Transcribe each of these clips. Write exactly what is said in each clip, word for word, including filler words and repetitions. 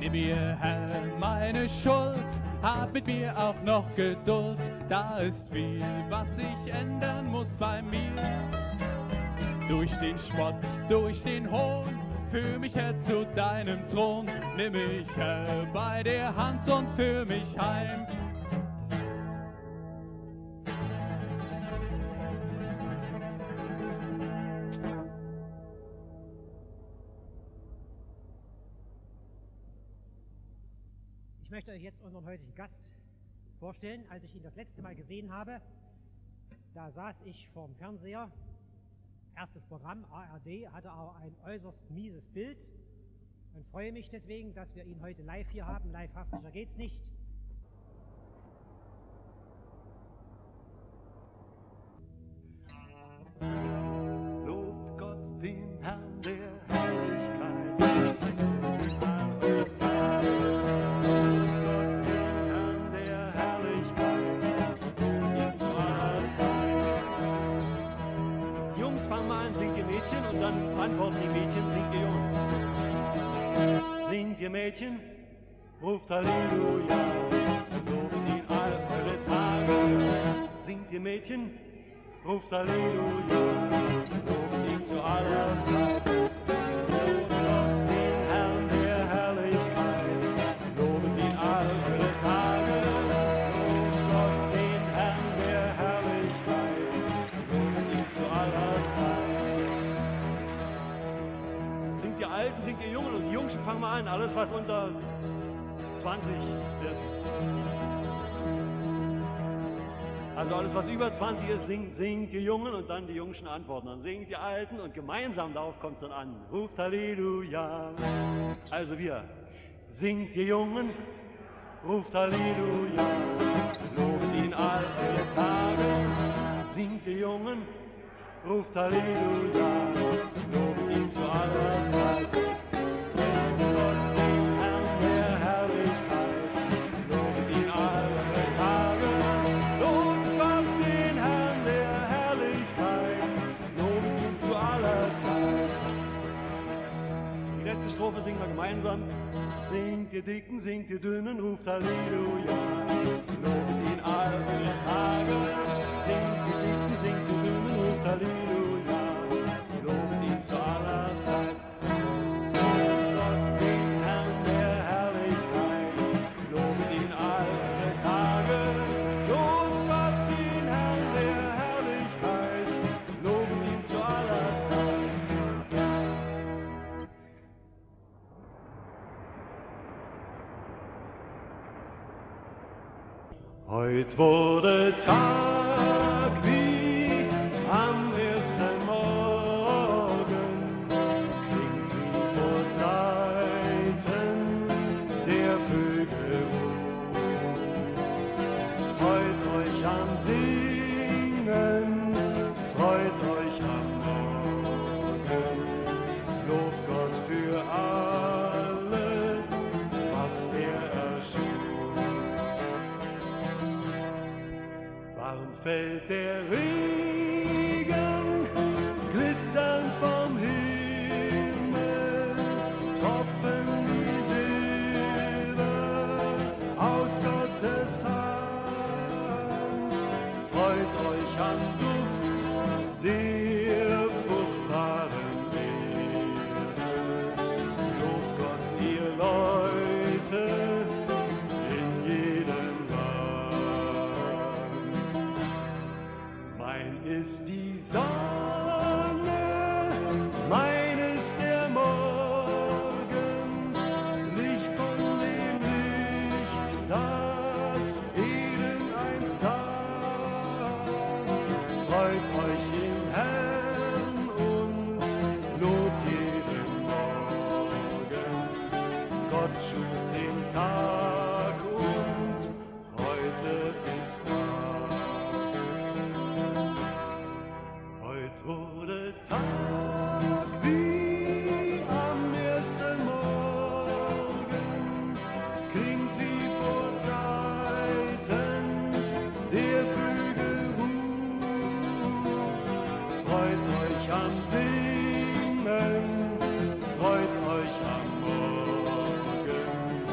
Vergib mir, Herr, meine Schuld, hab mit mir auch noch Geduld. Da ist viel, was sich ändern muss bei mir. Durch den Spott, durch den Hohn, führ mich, Herr, zu deinem Thron. Nimm mich, Herr, bei der Hand und führ mich heim. Ich möchte euch jetzt unseren heutigen Gast vorstellen. Als ich ihn das letzte Mal gesehen habe, da saß ich vorm Fernseher. Erstes Programm, A R D, hatte aber ein äußerst mieses Bild und freue mich deswegen, dass wir ihn heute live hier haben. Livehaftiger geht's nicht. Lobt Gott den Herrn der Herrlichkeit. Lobt Gott den Herrn der Herrlichkeit. Jetzt zu aller Zeit. Die Jungs fangen mal an, singt ihr Mädchen, und dann antworten die Mädchen, singt ihr Jungen. Singt ihr Mädchen, ruft Halleluja, lobt ihn all eure Tage. Singt ihr Mädchen, ruft Halleluja, lobt ihn zu aller Zeit. Lobt Gott den Herrn der Herrlichkeit, lobt ihn all eure Tage. Lobt Gott den Herrn der Herrlichkeit, lobt ihn zu aller Zeit. Singt ihr Alten, singt ihr Jungen, und die Jungen fangen mal an, alles was unter zwanzig ist. Also alles, was über zwanzig ist, singt, singt die Jungen, und dann die Jungen antworten. Dann singt die Alten, und gemeinsam darauf kommt es dann an. Ruft Halleluja. Also wir, singt die Jungen, ruft Halleluja, lobt ihn all eure Tage. Singt die Jungen, ruft Halleluja, lobt ihn zu aller Zeit. Lobt Gott den Herrn der Herrlichkeit, lobt ihn all eure Tage. Lobt Gott den Herrn der Herrlichkeit, lobt ihn zu aller Zeit. Die letzte Strophe singen wir gemeinsam. Singt ihr Dicken, singt ihr Dünnen, ruft Halleluja, lobt ihn all eure Tage. Singt ihr Dicken, singt ihr Dünnen, ruft Halleluja, lobt ihn zu aller Zeit. Lobt Gott den Herrn der Herrlichkeit, lobt ihn all eure Tage. Lobt Gott den Herrn der Herrlichkeit, lobt ihn zu aller Zeit. Heut wurde Tag wie am ersten Morgen, klingt wie vor Zeiten der Vögel Ruf. Freut euch am Singen, freut euch am Morgen, lobt Gott für alles, was er erschuf. Warm fällt der Regen, glitzernd vom Himmel, Tropfen wie Silber aus Gottes Hand. Freut euch am Duft der fruchtbaren Erde, lobt Gott, ihr Leute, in jedem Land. Mein ist die Sonne, mein ist der Morgen, Licht von dem Licht, das Eden einst tat. Freut euch im Herrn und lobt jeden Morgen. Gott schuf den Tag und heute ist Tag. Heut wurde Tag wie am ersten Morgen, klingt wie vor Zeiten der Vögel Ruf. Freut euch am Singen, freut euch am Morgen,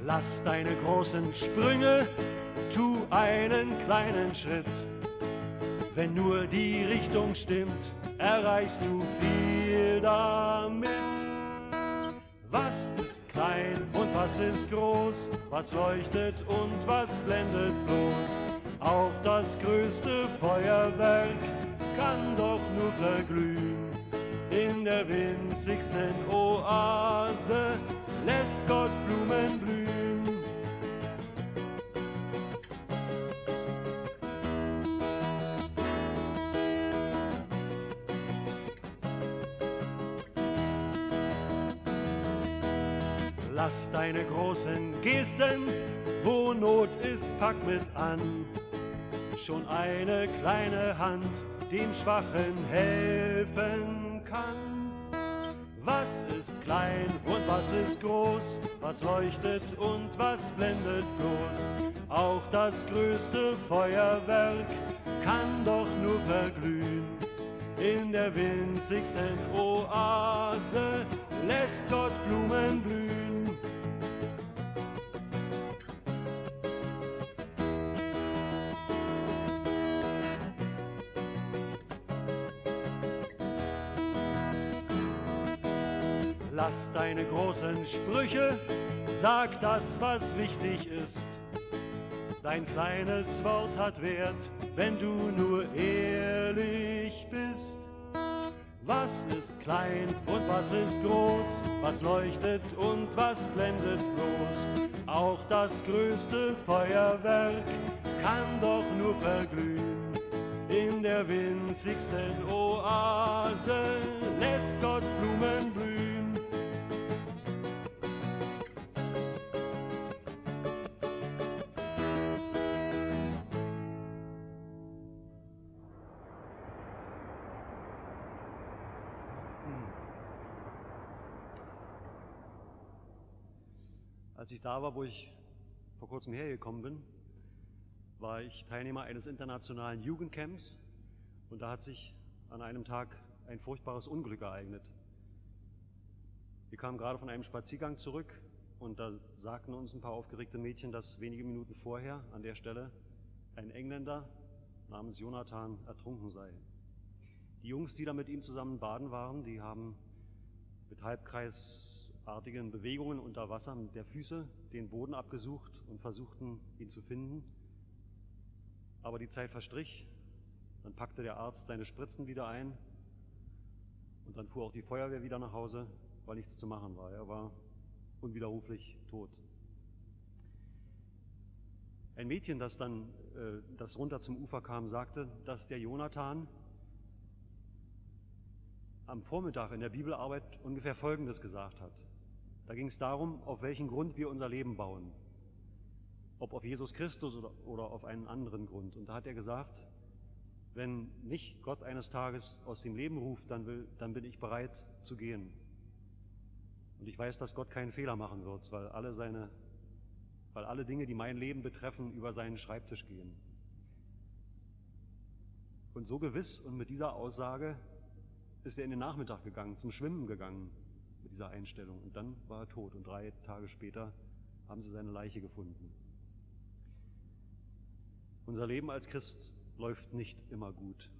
Lass deine großen Sprünge, tu einen kleinen Schritt. Wenn nur die Richtung stimmt, erreichst du viel damit. Was ist klein und was ist groß? Was leuchtet und was blendet bloß? Auch das größte Feuerwerk kann doch nur verglühen. In der winzigsten Oase lässt Gott Blumen blühen. Lass deine großen Gesten, wo Not ist, pack mit an. Schon eine kleine Hand dem Schwachen helfen kann. Was ist klein und was ist groß? Was leuchtet und was blendet bloß? Auch das größte Feuerwerk kann doch nur verglühen. In der winzigsten Oase lässt Gott Blumen blühen. Lass deine großen Sprüche, sag das, was wichtig ist. Dein kleines Wort hat Wert, wenn du nur ehrlich bist. Was ist klein und was ist groß? Was leuchtet und was blendet bloß? Auch das größte Feuerwerk kann doch nur verglühen. In der winzigsten Oase lässt Gott Blumen blühen. Als ich da war, wo ich vor kurzem hergekommen bin, war ich Teilnehmer eines internationalen Jugendcamps und da hat sich an einem Tag ein furchtbares Unglück ereignet. Wir kamen gerade von einem Spaziergang zurück und da sagten uns ein paar aufgeregte Mädchen, dass wenige Minuten vorher an der Stelle ein Engländer namens Jonathan ertrunken sei. Die Jungs, die da mit ihm zusammen baden waren, die haben mit halbkreisartigen Bewegungen unter Wasser mit der Füße den Boden abgesucht und versuchten, ihn zu finden. Aber die Zeit verstrich, dann packte der Arzt seine Spritzen wieder ein und dann fuhr auch die Feuerwehr wieder nach Hause, weil nichts zu machen war. Er war unwiderruflich tot. Ein Mädchen, das dann äh, das runter zum Ufer kam, sagte, dass der Jonathan am Vormittag in der Bibelarbeit ungefähr Folgendes gesagt hat. Da ging es darum, auf welchen Grund wir unser Leben bauen. Ob auf Jesus Christus oder, oder auf einen anderen Grund. Und da hat er gesagt, wenn mich Gott eines Tages aus dem Leben ruft, dann, will, dann bin ich bereit zu gehen. Und ich weiß, dass Gott keinen Fehler machen wird, weil alle, seine, weil alle Dinge, die mein Leben betreffen, über seinen Schreibtisch gehen. Und so gewiss und mit dieser Aussage ist er in den Nachmittag gegangen, zum Schwimmen gegangen mit dieser Einstellung. Und dann war er tot und drei Tage später haben sie seine Leiche gefunden. Unser Leben als Christ läuft nicht immer gut.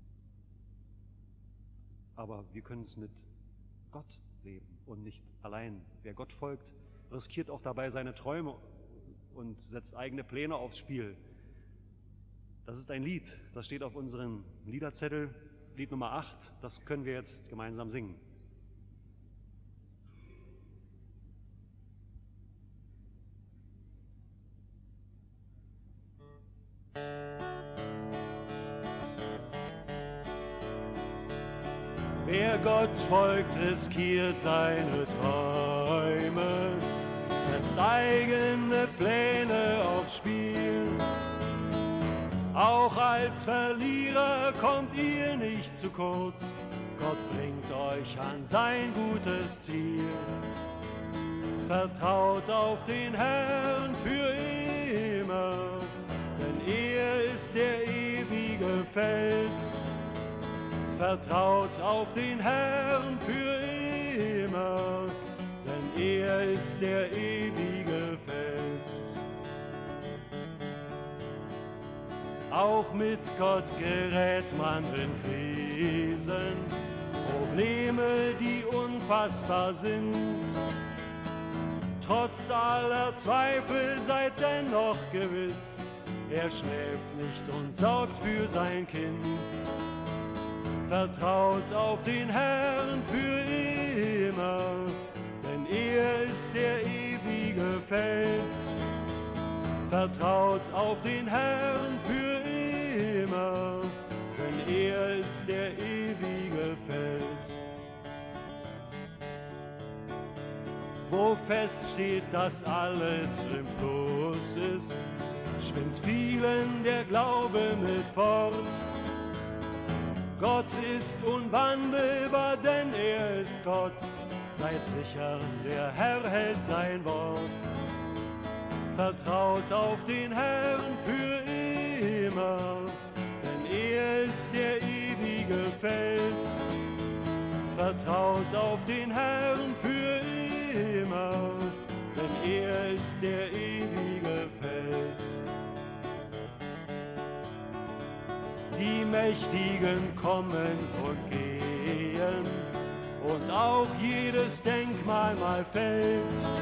Aber wir können es mit Gott leben und nicht allein. Wer Gott folgt, riskiert auch dabei seine Träume und setzt eigene Pläne aufs Spiel. Das ist ein Lied, das steht auf unserem Liederzettel, Lied Nummer acht, das können wir jetzt gemeinsam singen. Wer Gott folgt, riskiert seine Träume, setzt eigene Pläne aufs Spiel. Auch als Verlierer kommt ihr nicht zu kurz, Gott bringt euch an sein gutes Ziel. Vertraut auf den Herrn für immer, denn er ist der ewige Fels. Vertraut auf den Herrn für immer, denn er ist der ewige Fels. Auch mit Gott gerät man in Krisen, Probleme, die unfassbar sind. Trotz aller Zweifel seid dennoch gewiss, er schläft nicht und sorgt für sein Kind. Vertraut auf den Herrn für immer, denn er ist der ewige Fels. Vertraut auf den Herrn für immer, denn er ist der ewige Fels. Wo fest steht, dass alles im Fluss ist, schwimmt vielen der Glaube mit fort. Gott ist unwandelbar, denn er ist Gott. Seid sicher, der Herr hält sein Wort. Vertraut auf den Herrn für immer, denn er ist der ewige Fels. Vertraut auf den Herrn für immer, denn er ist der ewige Fels. Die Mächtigen kommen und gehen, und auch jedes Denkmal mal fällt.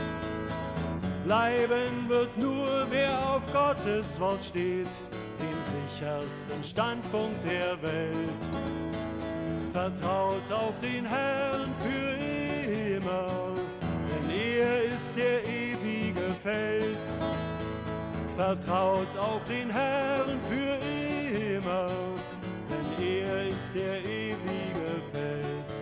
Bleiben wird nur, wer auf Gottes Wort steht, den sichersten Standpunkt der Welt. Vertraut auf den Herrn für immer, denn er ist der ewige Fels. Vertraut auf den Herrn für immer, denn er ist der ewige Fels.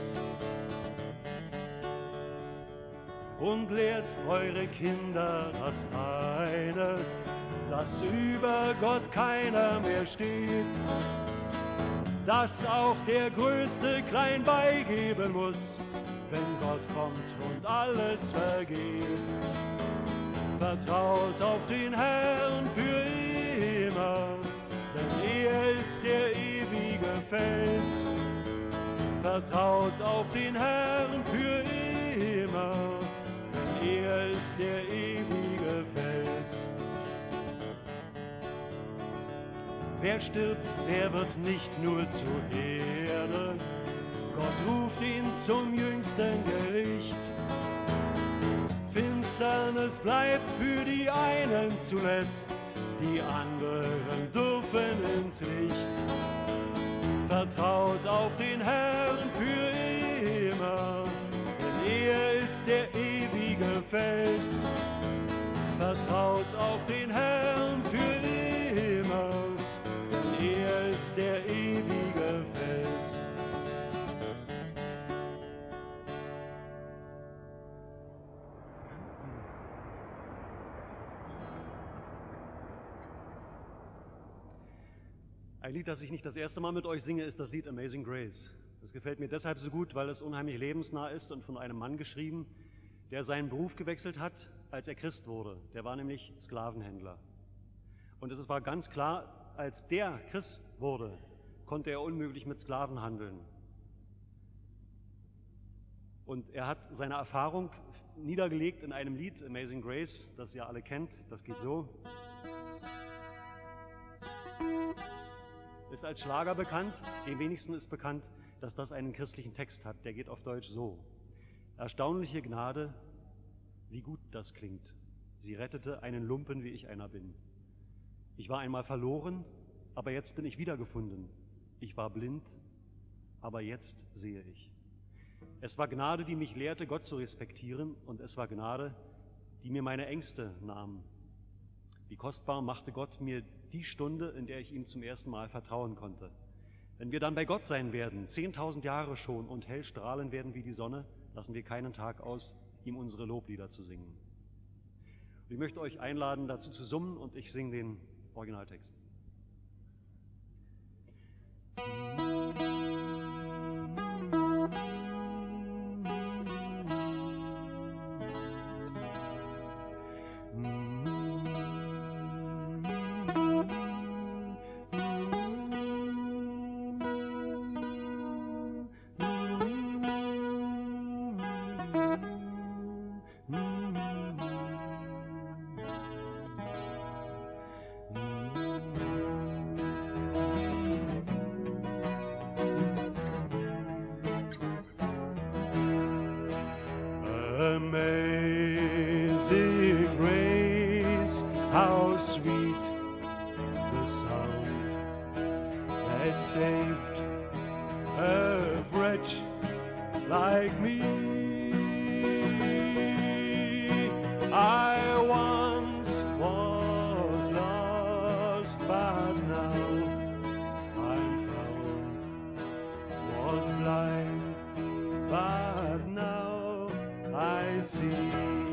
Und lehrt eure Kinder das eine, dass über Gott keiner mehr steht, dass auch der Größte klein beigeben muss, wenn Gott kommt und alles vergeht. Vertraut auf den Herrn für immer, denn er ist der ewige Fels. Vertraut auf den Herrn für immer, denn er ist der ewige Fels. Wer stirbt, der wird nicht nur zur Erde, Gott ruft ihn zum jüngsten Gericht. Finsternis bleibt für die einen zuletzt, die anderen dürfen ins Licht. Vertraut auf den Herrn für immer, denn er ist der ewige Fels. Vertraut auf den Herrn für immer, denn er ist der ewige Fels. Ein Lied, das ich nicht das erste Mal mit euch singe, ist das Lied Amazing Grace. Das gefällt mir deshalb so gut, weil es unheimlich lebensnah ist und von einem Mann geschrieben, der seinen Beruf gewechselt hat, als er Christ wurde. Der war nämlich Sklavenhändler. Und es war ganz klar, als der Christ wurde, konnte er unmöglich mit Sklaven handeln. Und er hat seine Erfahrung niedergelegt in einem Lied, Amazing Grace, das ihr alle kennt. Das geht so. Ist als Schlager bekannt, dem wenigsten ist bekannt, dass das einen christlichen Text hat. Der geht auf Deutsch so. Erstaunliche Gnade, wie gut das klingt. Sie rettete einen Lumpen, wie ich einer bin. Ich war einmal verloren, aber jetzt bin ich wiedergefunden. Ich war blind, aber jetzt sehe ich. Es war Gnade, die mich lehrte, Gott zu respektieren, und es war Gnade, die mir meine Ängste nahm. Wie kostbar machte Gott mir die Stunde, in der ich ihm zum ersten Mal vertrauen konnte. Wenn wir dann bei Gott sein werden, zehntausend Jahre schon, und hell strahlen werden wie die Sonne, lassen wir keinen Tag aus, ihm unsere Loblieder zu singen. Und ich möchte euch einladen, dazu zu summen, und ich singe den Originaltext. how sweet the sound that saved a wretch like me. I once was lost, but now I'm found. Was blind, but now I see.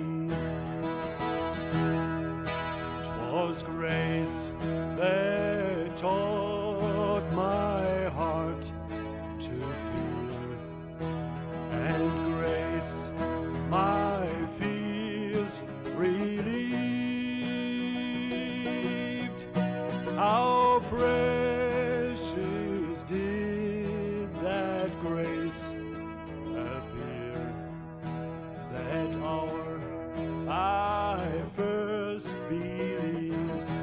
'Twas grace that taught my heart to fear, and grace my fears relieved. How precious did that grace appear, that hour I first believed.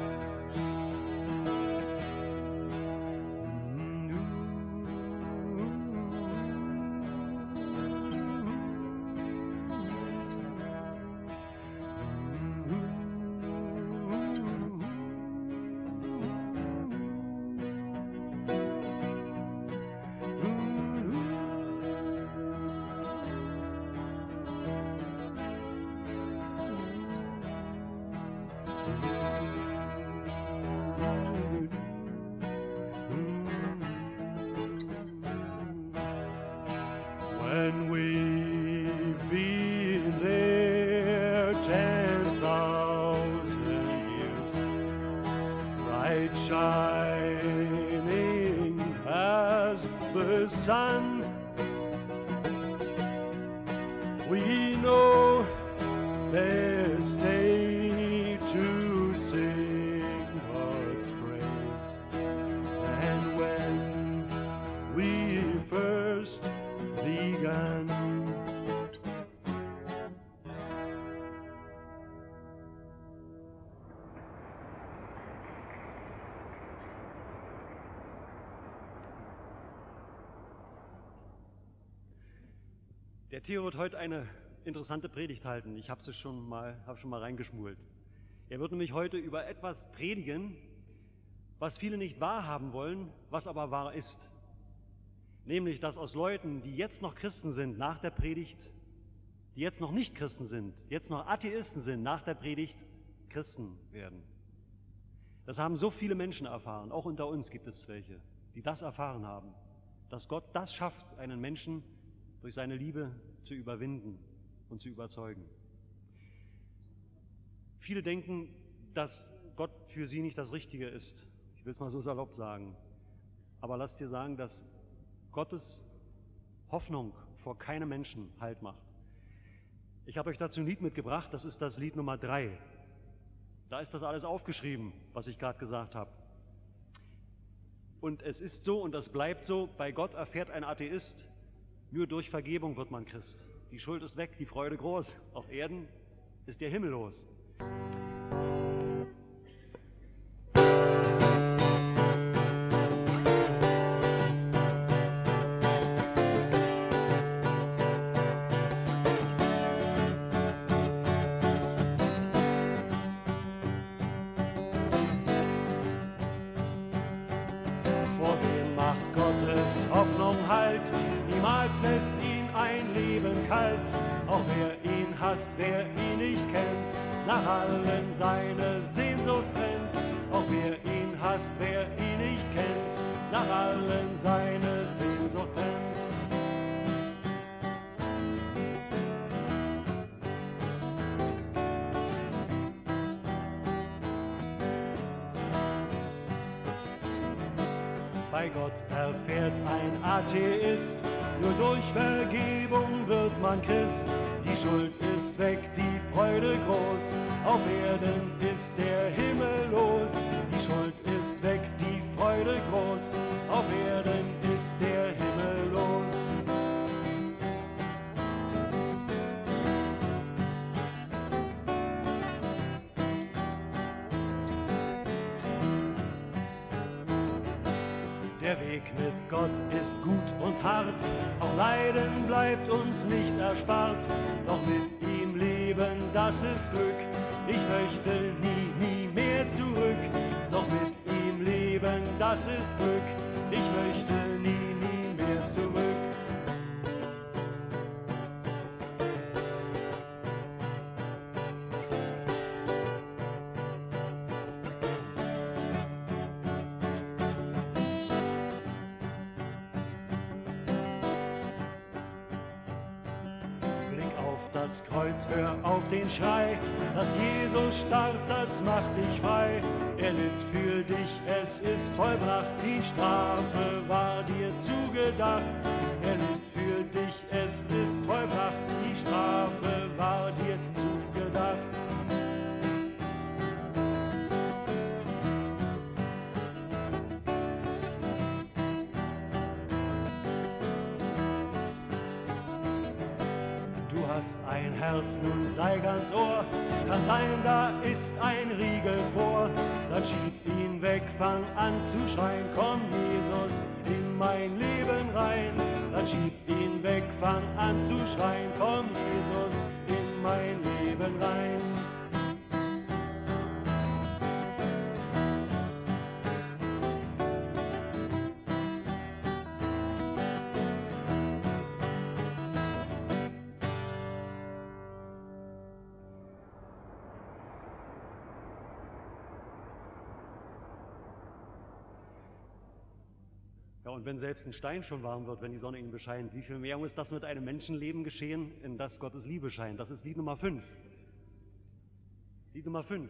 When we've been there ten thousand years, bright shining as the sun, we know there's day to sing God's praise. And when we first begun, der Theo wird heute eine interessante Predigt halten. Ich habe sie schon mal, hab schon mal reingeschmult. Er wird nämlich heute über etwas predigen, was viele nicht wahrhaben wollen, was aber wahr ist. Nämlich, dass aus Leuten, die jetzt noch Christen sind nach der Predigt, die jetzt noch nicht Christen sind, jetzt noch Atheisten sind nach der Predigt, Christen werden. Das haben so viele Menschen erfahren, auch unter uns gibt es welche, die das erfahren haben, dass Gott das schafft, einen Menschen durch seine Liebe zu überwinden und zu überzeugen. Viele denken, dass Gott für sie nicht das Richtige ist. Ich will es mal so salopp sagen. Aber lass dir sagen, dass Gottes Hoffnung vor keinem Menschen Halt macht. Ich habe euch dazu ein Lied mitgebracht, das ist das Lied Nummer drei. Da ist das alles aufgeschrieben, was ich gerade gesagt habe. Und es ist so und das bleibt so, bei Gott erfährt ein Atheist, nur durch Vergebung wird man Christ. Die Schuld ist weg, die Freude groß. Auf Erden ist der Himmel los. Hoffnung halt, niemals lässt ihn ein Leben kalt, auch wer ihn hasst, wer ihn nicht kennt, nach allen seine Sehnsucht brennt, auch wer ihn hasst, wer ihn nicht kennt, nach allen seine Sehnsucht brennt. Bei Gott erfährt ein Atheist, nur durch Vergebung wird man Christ. Die Schuld ist weg, die Freude groß, auf Erden ist der Himmel los. Die Schuld ist weg, die Freude groß, auf Erden ist der Himmel los. Der Weg mit Gott ist gut und hart, auch Leiden bleibt uns nicht erspart. Doch mit ihm leben, das ist Glück. Ich möchte nie, nie, mehr zurück. Doch mit ihm leben, das ist Glück. Ich möchte nie, nie mehr zurück. Das Kreuz, hör auf den Schrei, dass Jesus starb, das macht dich frei. Er litt für dich, es ist vollbracht, die Strafe war dir zugedacht. Er litt für dich, es ist vollbracht, die Strafe war dir zugedacht. Ein Herz, nun sei ganz Ohr, kann sein, da ist ein Riegel vor. Dann schieb ihn weg, fang an zu schreien, komm Jesus in mein Leben rein. Dann schieb ihn weg, fang an zu schreien, komm Jesus in mein Leben rein. Ja, und wenn selbst ein Stein schon warm wird, wenn die Sonne ihn bescheint, wie viel mehr muss das mit einem Menschenleben geschehen, in das Gottes Liebe scheint? Das ist Lied Nummer fünf. Lied Nummer fünf.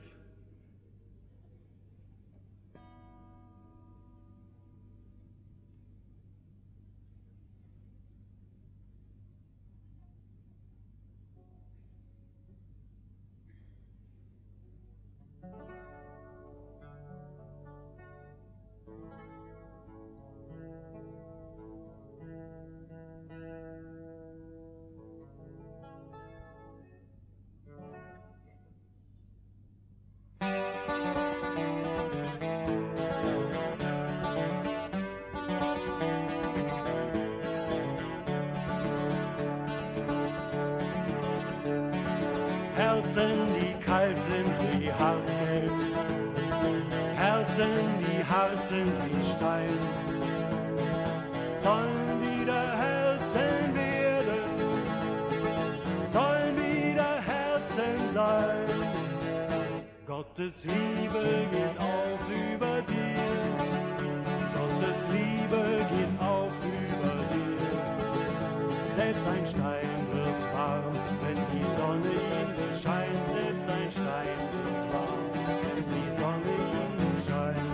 Herzen, die kalt sind wie Hartgeld, Herzen, die hart sind wie Stein, sollen wieder Herzen werden, sollen wieder Herzen sein. Gottes Liebe geht auf über dir, Gottes Liebe geht auf über dir. Selbst ein Stein wird warm, wenn die Sonne ihn bescheint. Selbst ein Stein wird warm, wenn die Sonne ihn bescheint.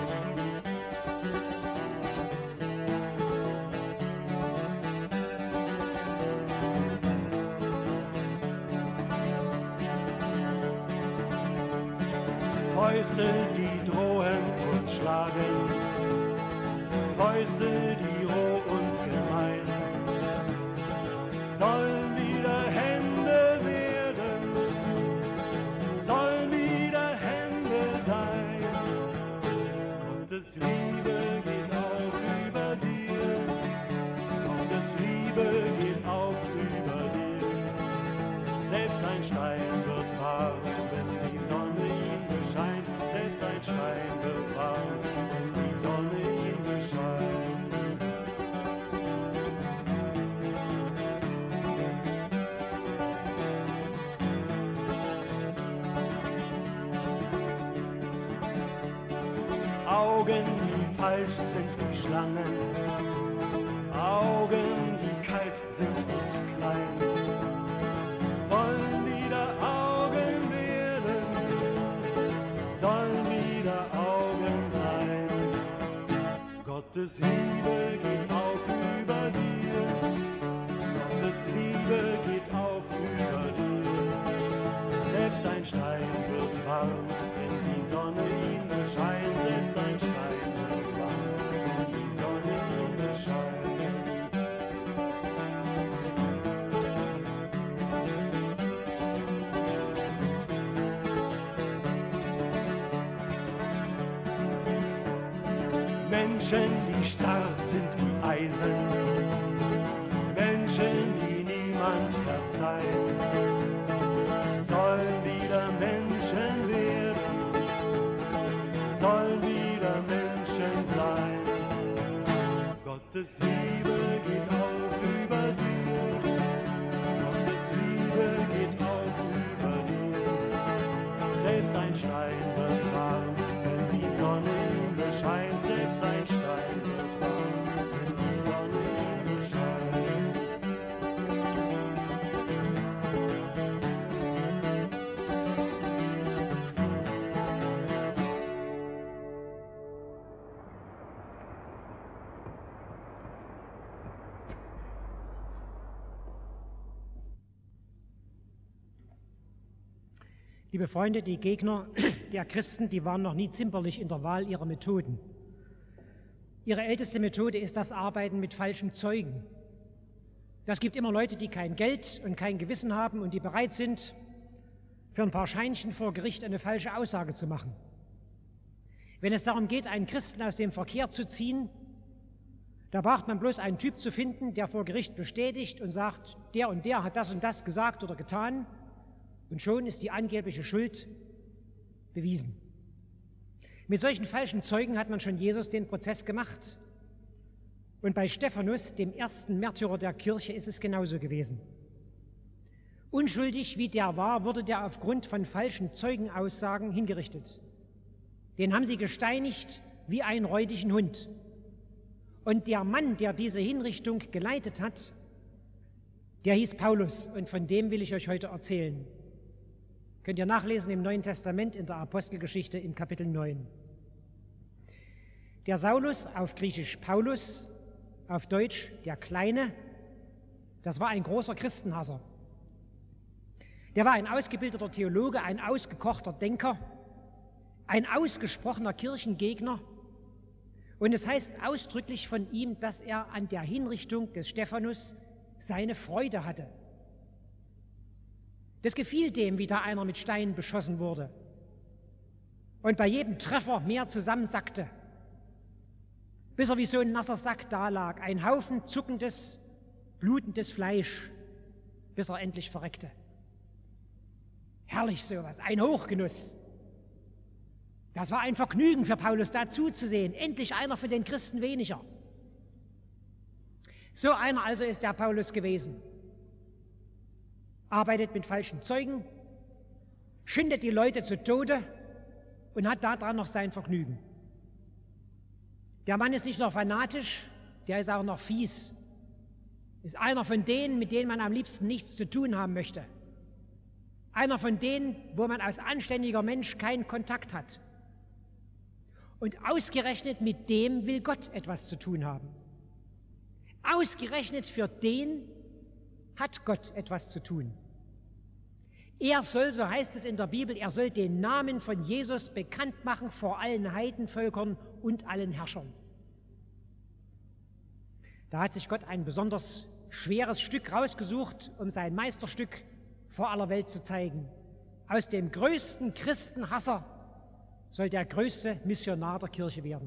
Fäuste, die drohen und schlagen, Fäuste, die roh und gemein, sollen wieder Hände werden, sollen wieder Hände sein. Gottes Liebe geht auf über dir, Gottes Liebe geht auf über dir. Selbst ein Stein wird warm, wenn die Sonne ihn bescheint. Selbst ein Stein wird warm, wenn die Sonne ihn bescheint. Augen, die falsch sind wie Schlangen, Augen, die kalt sind und klein, sollen wieder Augen werden, sollen wieder Augen sein. Gottes Liebe geht auf über dir, Gottes Liebe geht auf über dir. Selbst ein Stein wird warm, wenn die Sonne ihn bescheint. Selbst ein Stein wird warm, wenn die Sonne ihn bescheint. Menschen, die starr sind wie Eisen, Menschen, die niemand verzeiht, sollen wieder Menschen werden, Gottes Liebe geht auch über dir. Gottes Liebe geht auch über dir. Selbst ein Stein wird warm, wenn die Sonne ihm bescheint. Selbst ein Stein wird warm, wenn die Sonne ihm bescheint. Liebe Freunde, die Gegner der Christen, die waren noch nie zimperlich in der Wahl ihrer Methoden. Ihre älteste Methode ist das Arbeiten mit falschen Zeugen. Es gibt immer Leute, die kein Geld und kein Gewissen haben und die bereit sind, für ein paar Scheinchen vor Gericht eine falsche Aussage zu machen. Wenn es darum geht, einen Christen aus dem Verkehr zu ziehen, da braucht man bloß einen Typ zu finden, der vor Gericht bestätigt und sagt, der und der hat das und das gesagt oder getan. Und schon ist die angebliche Schuld bewiesen. Mit solchen falschen Zeugen hat man schon Jesus den Prozess gemacht. Und bei Stephanus, dem ersten Märtyrer der Kirche, ist es genauso gewesen. Unschuldig wie der war, wurde der aufgrund von falschen Zeugenaussagen hingerichtet. Den haben sie gesteinigt wie einen räudigen Hund. Und der Mann, der diese Hinrichtung geleitet hat, der hieß Paulus. Und von dem will ich euch heute erzählen. Könnt ihr nachlesen im Neuen Testament in der Apostelgeschichte in Kapitel neun. Der Saulus, auf Griechisch Paulus, auf Deutsch der Kleine, das war ein großer Christenhasser. Der war ein ausgebildeter Theologe, ein ausgekochter Denker, ein ausgesprochener Kirchengegner. Und es heißt ausdrücklich von ihm, dass er an der Hinrichtung des Stephanus seine Freude hatte. Das gefiel dem, wie da einer mit Steinen beschossen wurde und bei jedem Treffer mehr zusammensackte, bis er wie so ein nasser Sack dalag, ein Haufen zuckendes, blutendes Fleisch, bis er endlich verreckte. Herrlich sowas, ein Hochgenuss. Das war ein Vergnügen für Paulus, da zuzusehen, endlich einer von den Christen weniger. So einer also ist der Paulus gewesen. Arbeitet mit falschen Zeugen, schündet die Leute zu Tode und hat daran noch sein Vergnügen. Der Mann ist nicht nur fanatisch, der ist auch noch fies. Ist einer von denen, mit denen man am liebsten nichts zu tun haben möchte. Einer von denen, wo man als anständiger Mensch keinen Kontakt hat. Und ausgerechnet mit dem will Gott etwas zu tun haben. Ausgerechnet für den hat Gott etwas zu tun. Er soll, so heißt es in der Bibel, er soll den Namen von Jesus bekannt machen vor allen Heidenvölkern und allen Herrschern. Da hat sich Gott ein besonders schweres Stück rausgesucht, um sein Meisterstück vor aller Welt zu zeigen. Aus dem größten Christenhasser soll der größte Missionar der Kirche werden.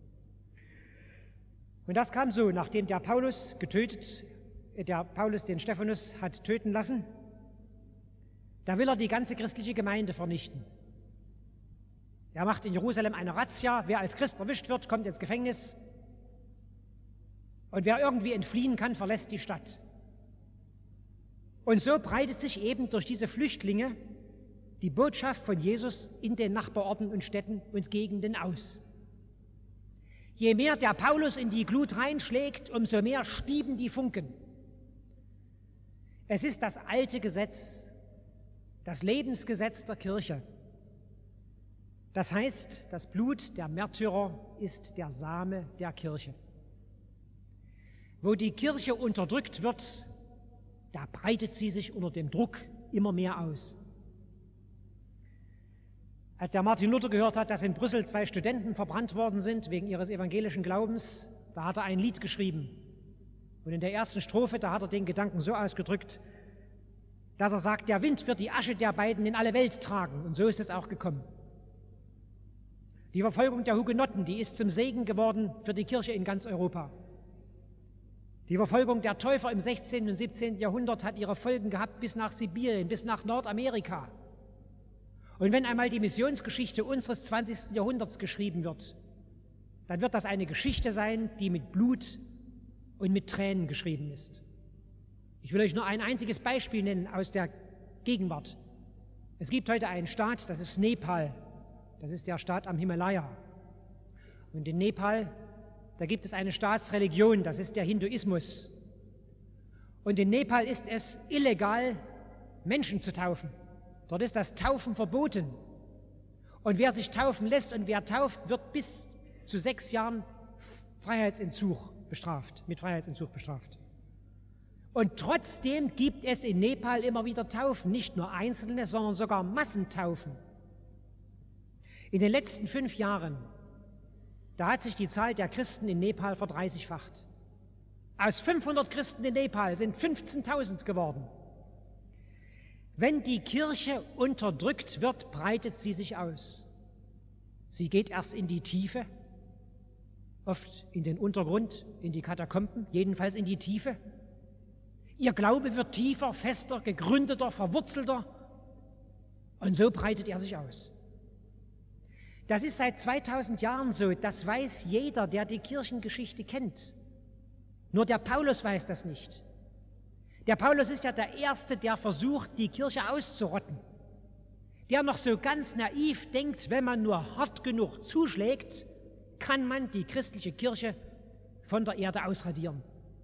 Und das kam so, nachdem der Paulus getötet, der Paulus den Stephanus hat töten lassen, da will er die ganze christliche Gemeinde vernichten. Er macht in Jerusalem eine Razzia, wer als Christ erwischt wird, kommt ins Gefängnis und wer irgendwie entfliehen kann, verlässt die Stadt. Und so breitet sich eben durch diese Flüchtlinge die Botschaft von Jesus in den Nachbarorten und Städten und Gegenden aus. Je mehr der Paulus in die Glut reinschlägt, umso mehr stieben die Funken. Es ist das alte Gesetz, das Lebensgesetz der Kirche. Das heißt, das Blut der Märtyrer ist der Same der Kirche. Wo die Kirche unterdrückt wird, da breitet sie sich unter dem Druck immer mehr aus. Als der Martin Luther gehört hat, dass in Brüssel zwei Studenten verbrannt worden sind wegen ihres evangelischen Glaubens, da hat er ein Lied geschrieben. Und in der ersten Strophe, da hat er den Gedanken so ausgedrückt, dass er sagt, der Wind wird die Asche der beiden in alle Welt tragen. Und so ist es auch gekommen. Die Verfolgung der Hugenotten, die ist zum Segen geworden für die Kirche in ganz Europa. Die Verfolgung der Täufer im sechzehnten und siebzehnten Jahrhundert hat ihre Folgen gehabt bis nach Sibirien, bis nach Nordamerika. Und wenn einmal die Missionsgeschichte unseres zwanzigsten Jahrhunderts geschrieben wird, dann wird das eine Geschichte sein, die mit Blut und mit Tränen geschrieben ist. Ich will euch nur ein einziges Beispiel nennen aus der Gegenwart. Es gibt heute einen Staat, das ist Nepal. Das ist der Staat am Himalaya. Und in Nepal, da gibt es eine Staatsreligion, das ist der Hinduismus. Und in Nepal ist es illegal, Menschen zu taufen. Dort ist das Taufen verboten. Und wer sich taufen lässt und wer tauft, wird bis zu sechs Jahren Freiheitsentzug bestraft, mit Freiheitsentzug bestraft. Und trotzdem gibt es in Nepal immer wieder Taufen, nicht nur einzelne, sondern sogar Massentaufen. In den letzten fünf Jahren, da hat sich die Zahl der Christen in Nepal verdreißigfacht. Aus fünfhundert Christen in Nepal sind fünfzehntausend geworden. Wenn die Kirche unterdrückt wird, breitet sie sich aus. Sie geht erst in die Tiefe, oft in den Untergrund, in die Katakomben, jedenfalls in die Tiefe. Ihr Glaube wird tiefer, fester, gegründeter, verwurzelter und so breitet er sich aus. Das ist seit zweitausend Jahren so, das weiß jeder, der die Kirchengeschichte kennt. Nur der Paulus weiß das nicht. Der Paulus ist ja der Erste, der versucht, die Kirche auszurotten. Der noch so ganz naiv denkt, wenn man nur hart genug zuschlägt, kann man die christliche Kirche von der Erde ausradieren.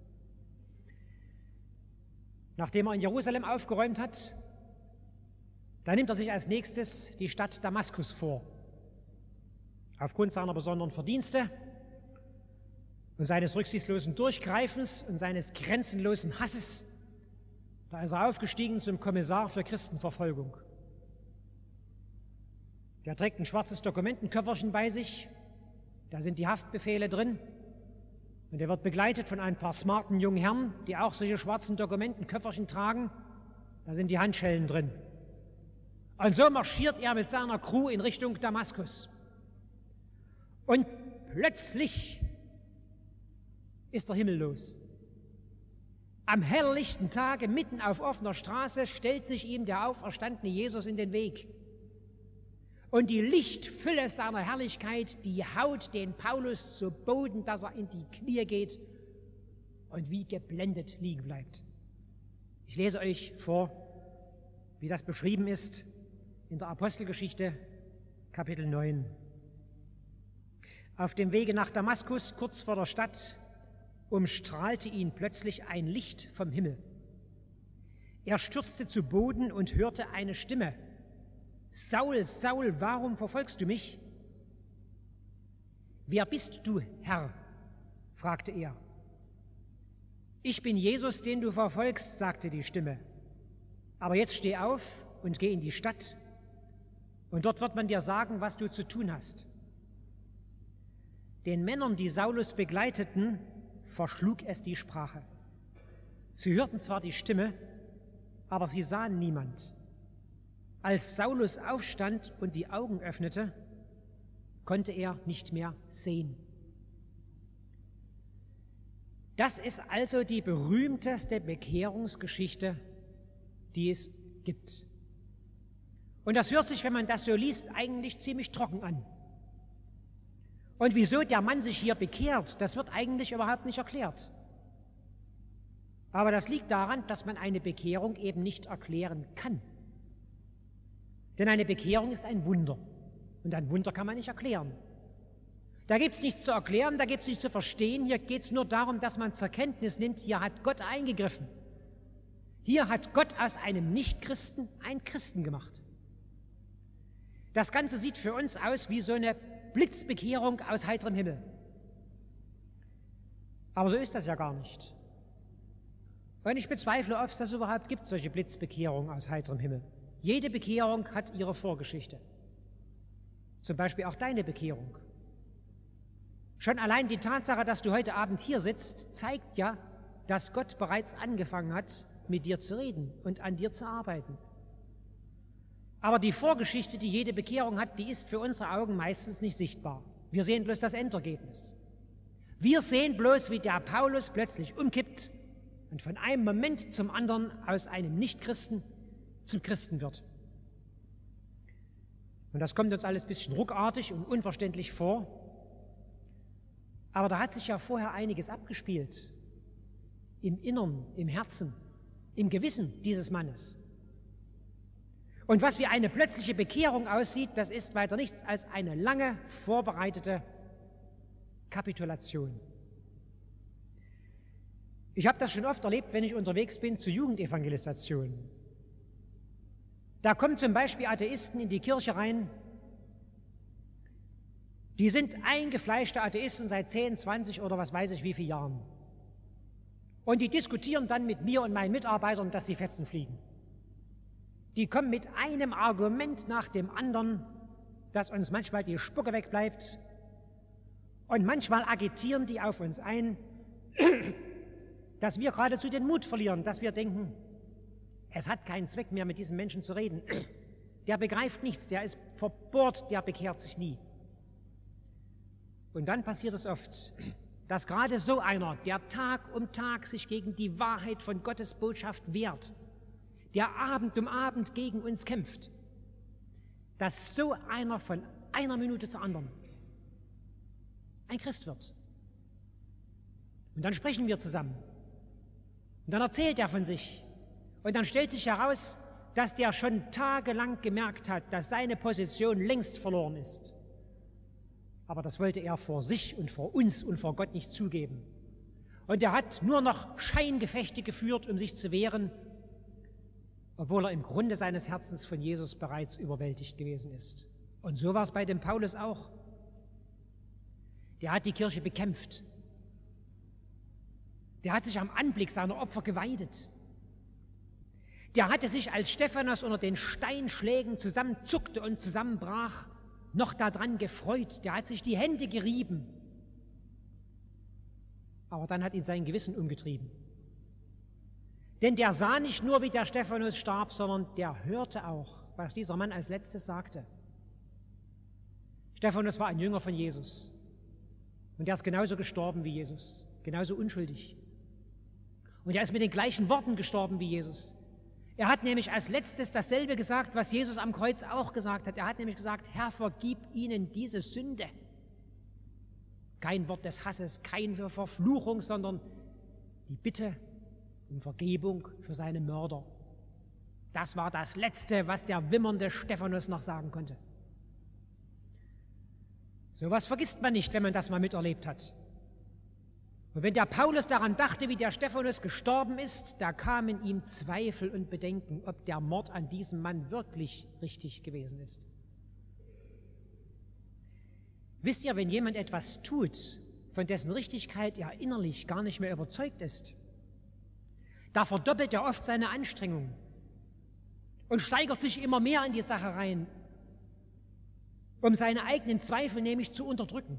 Nachdem er in Jerusalem aufgeräumt hat, da nimmt er sich als nächstes die Stadt Damaskus vor. Aufgrund seiner besonderen Verdienste und seines rücksichtslosen Durchgreifens und seines grenzenlosen Hasses, da ist er aufgestiegen zum Kommissar für Christenverfolgung. Der trägt ein schwarzes Dokumentenköfferchen bei sich, da sind die Haftbefehle drin und er wird begleitet von ein paar smarten jungen Herren, die auch solche schwarzen Dokumentenköfferchen tragen, da sind die Handschellen drin. Und so marschiert er mit seiner Crew in Richtung Damaskus. Und plötzlich ist der Himmel los. Am helllichten Tage, mitten auf offener Straße, stellt sich ihm der auferstandene Jesus in den Weg. Und die Lichtfülle seiner Herrlichkeit, die haut den Paulus zu Boden, dass er in die Knie geht und wie geblendet liegen bleibt. Ich lese euch vor, wie das beschrieben ist in der Apostelgeschichte, Kapitel neun. Auf dem Wege nach Damaskus, kurz vor der Stadt, umstrahlte ihn plötzlich ein Licht vom Himmel. Er stürzte zu Boden und hörte eine Stimme: Saul, Saul, warum verfolgst du mich? Wer bist du, Herr? Fragte er. Ich bin Jesus, den du verfolgst, sagte die Stimme. Aber jetzt steh auf und geh in die Stadt, und dort wird man dir sagen, was du zu tun hast. Den Männern, die Saulus begleiteten, verschlug es die Sprache. Sie hörten zwar die Stimme, aber sie sahen niemand. Als Saulus aufstand und die Augen öffnete, konnte er nicht mehr sehen. Das ist also die berühmteste Bekehrungsgeschichte, die es gibt. Und das hört sich, wenn man das so liest, eigentlich ziemlich trocken an. Und wieso der Mann sich hier bekehrt, das wird eigentlich überhaupt nicht erklärt. Aber das liegt daran, dass man eine Bekehrung eben nicht erklären kann. Denn eine Bekehrung ist ein Wunder. Und ein Wunder kann man nicht erklären. Da gibt es nichts zu erklären, da gibt es nichts zu verstehen. Hier geht es nur darum, dass man zur Kenntnis nimmt, hier hat Gott eingegriffen. Hier hat Gott aus einem Nichtchristen einen Christen gemacht. Das Ganze sieht für uns aus wie so eine Blitzbekehrung aus heiterem Himmel. Aber so ist das ja gar nicht. Und ich bezweifle, ob es das überhaupt gibt, solche Blitzbekehrungen aus heiterem Himmel. Jede Bekehrung hat ihre Vorgeschichte. Zum Beispiel auch deine Bekehrung. Schon allein die Tatsache, dass du heute Abend hier sitzt, zeigt ja, dass Gott bereits angefangen hat, mit dir zu reden und an dir zu arbeiten. Aber die Vorgeschichte, die jede Bekehrung hat, die ist für unsere Augen meistens nicht sichtbar. Wir sehen bloß das Endergebnis. Wir sehen bloß, wie der Paulus plötzlich umkippt und von einem Moment zum anderen aus einem Nichtchristen zum Christen wird. Und das kommt uns alles ein bisschen ruckartig und unverständlich vor. Aber da hat sich ja vorher einiges abgespielt. im Innern, im Herzen, im Gewissen dieses Mannes. Und was wie eine plötzliche Bekehrung aussieht, das ist weiter nichts als eine lange vorbereitete Kapitulation. Ich habe das schon oft erlebt, wenn ich unterwegs bin zu Jugendevangelisationen. Da kommen zum Beispiel Atheisten in die Kirche rein, die sind eingefleischte Atheisten seit zehn, zwanzig oder was weiß ich wie vielen Jahren. Und die diskutieren dann mit mir und meinen Mitarbeitern, dass die Fetzen fliegen. Die kommen mit einem Argument nach dem anderen, dass uns manchmal die Spucke wegbleibt. Und manchmal agitieren die auf uns ein, dass wir geradezu den Mut verlieren, dass wir denken, es hat keinen Zweck mehr, mit diesem Menschen zu reden. Der begreift nichts, der ist verbohrt, der bekehrt sich nie. Und dann passiert es oft, dass gerade so einer, der Tag um Tag sich gegen die Wahrheit von Gottes Botschaft wehrt, der Abend um Abend gegen uns kämpft, dass so einer von einer Minute zur anderen ein Christ wird. Und dann sprechen wir zusammen. Und dann erzählt er von sich. Und dann stellt sich heraus, dass der schon tagelang gemerkt hat, dass seine Position längst verloren ist. Aber das wollte er vor sich und vor uns und vor Gott nicht zugeben. Und er hat nur noch Scheingefechte geführt, um sich zu wehren, obwohl er im Grunde seines Herzens von Jesus bereits überwältigt gewesen ist. Und so war es bei dem Paulus auch. Der hat die Kirche bekämpft. Der hat sich am Anblick seiner Opfer geweidet. Der hatte sich, als Stephanus unter den Steinschlägen zusammenzuckte und zusammenbrach, noch daran gefreut. Der hat sich die Hände gerieben. Aber dann hat ihn sein Gewissen umgetrieben. Denn der sah nicht nur, wie der Stephanus starb, sondern der hörte auch, was dieser Mann als letztes sagte. Stephanus war ein Jünger von Jesus. Und er ist genauso gestorben wie Jesus, genauso unschuldig. Und er ist mit den gleichen Worten gestorben wie Jesus. Er hat nämlich als letztes dasselbe gesagt, was Jesus am Kreuz auch gesagt hat. Er hat nämlich gesagt, Herr, vergib ihnen diese Sünde. Kein Wort des Hasses, keine Verfluchung, sondern die Bitte um Vergebung für seine Mörder. Das war das Letzte, was der wimmernde Stephanus noch sagen konnte. Sowas vergisst man nicht, wenn man das mal miterlebt hat. Und wenn der Paulus daran dachte, wie der Stephanus gestorben ist, da kamen ihm Zweifel und Bedenken, ob der Mord an diesem Mann wirklich richtig gewesen ist. Wisst ihr, wenn jemand etwas tut, von dessen Richtigkeit er innerlich gar nicht mehr überzeugt ist, da verdoppelt er oft seine Anstrengung und steigert sich immer mehr in die Sache rein, um seine eigenen Zweifel nämlich zu unterdrücken.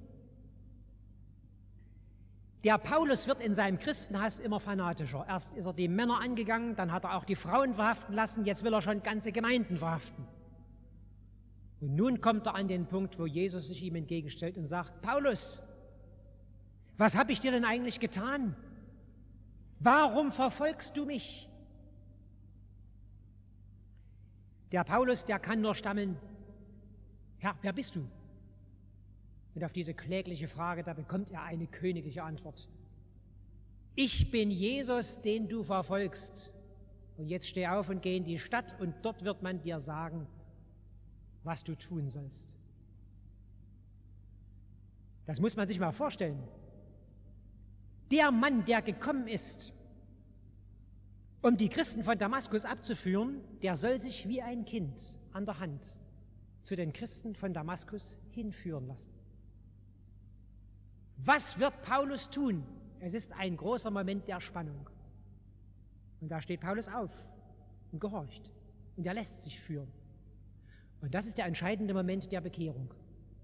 Der Paulus wird in seinem Christenhass immer fanatischer. Erst ist er die Männer angegangen, dann hat er auch die Frauen verhaften lassen, jetzt will er schon ganze Gemeinden verhaften. Und nun kommt er an den Punkt, wo Jesus sich ihm entgegenstellt und sagt, Paulus, was habe ich dir denn eigentlich getan? Warum verfolgst du mich? Der Paulus, der kann nur stammeln, Herr, wer bist du? Und auf diese klägliche Frage, da bekommt er eine königliche Antwort. Ich bin Jesus, den du verfolgst. Und jetzt steh auf und geh in die Stadt und dort wird man dir sagen, was du tun sollst. Das muss man sich mal vorstellen. Der Mann, der gekommen ist, um die Christen von Damaskus abzuführen, der soll sich wie ein Kind an der Hand zu den Christen von Damaskus hinführen lassen. Was wird Paulus tun? Es ist ein großer Moment der Spannung. Und da steht Paulus auf und gehorcht. Und er lässt sich führen. Und das ist der entscheidende Moment der Bekehrung.